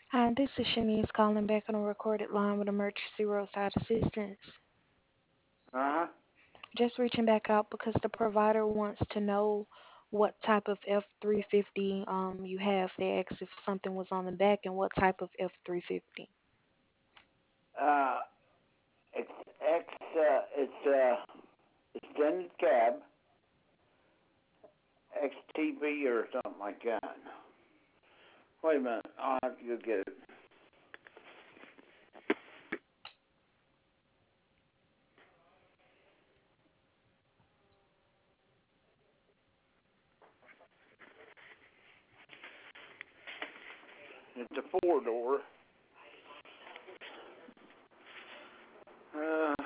Hi, this is Shanice calling back on a recorded line with Emergency Roadside Assistance. Uh huh. Just reaching back out because the provider wants to know what type of F-350 you have. They asked if something was on the back and what type of F-350. Uh, it's extended cab, XTB or something like that. Wait a minute, I'll have to go get it. It's a four door. Uh,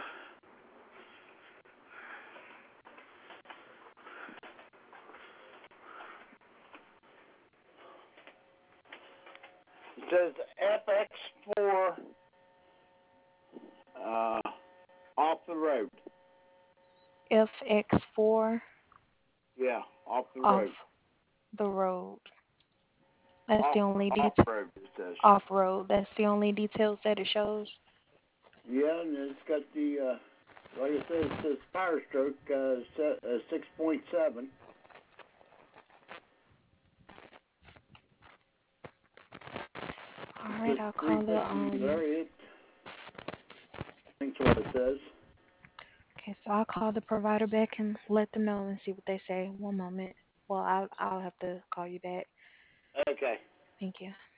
it says FX4 uh, off the road. FX4 Yeah, off the off road. the road. That's Off the only off road it says. off road. That's the only details that it shows. Yeah, and it's got the like I said, it says fire stroke 6.7. All It right, says I'll call the 350 variant. I think that's what it says. Okay, so I'll call the provider back and let them know and see what they say. One moment. Well, I'll have to call you back. Okay. Thank you.